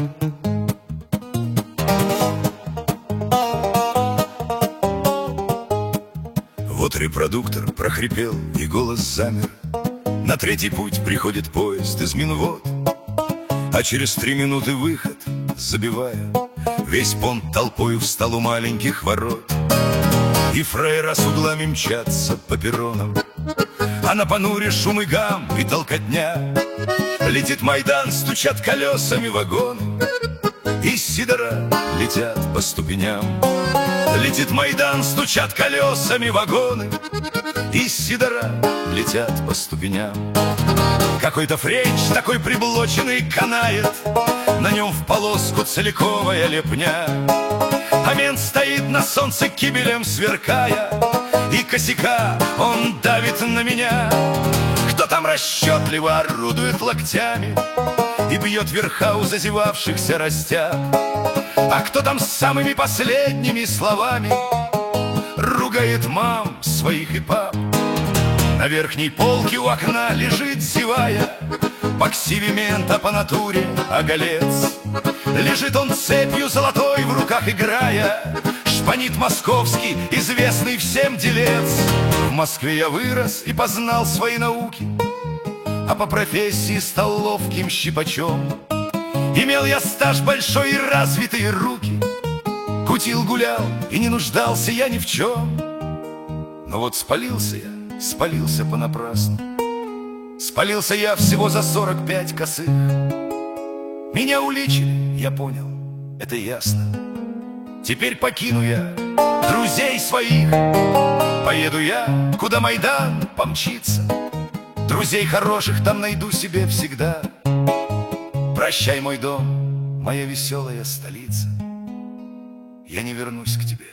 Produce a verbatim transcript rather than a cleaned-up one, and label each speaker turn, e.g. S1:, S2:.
S1: Вот репродуктор прохрипел, и голос замер. На третий путь приходит поезд из Минвод, а через три минуты выход, забивая, весь понт толпою встал у маленьких ворот. И фраера с углами мчатся по перронам, а на понуре шум и гам и толкотня. Летит Майдан, стучат колесами вагоны, и сидора летят по ступеням. Летит Майдан, стучат колесами вагоны, и сидора летят по ступеням. Какой-то френч такой приблоченный канает, на нем в полоску целиковая лепня. А мент стоит на солнце кибелем сверкая, и косяка он давит на меня. Кто там расчетливо орудует локтями и бьет верха у зазевавшихся растяг? А кто там с самыми последними словами ругает мам своих и пап? На верхней полке у окна лежит, зевая, по ксиве мента, по натуре оголец. Лежит он цепью золотой в руках играя, шпанит московский, известный всем делец. В Москве я вырос и познал свои науки, а по профессии стал ловким щипачом. Имел я стаж большой и развитые руки, кутил, гулял, и не нуждался я ни в чем. Но вот спалился я, спалился понапрасну. Спалился я всего за сорок пять косых. Меня уличили, я понял, это ясно. Теперь покину я друзей своих, поеду я, куда Майдан помчится. Друзей хороших там найду себе всегда. Прощай, мой дом, моя веселая столица, я не вернусь к тебе.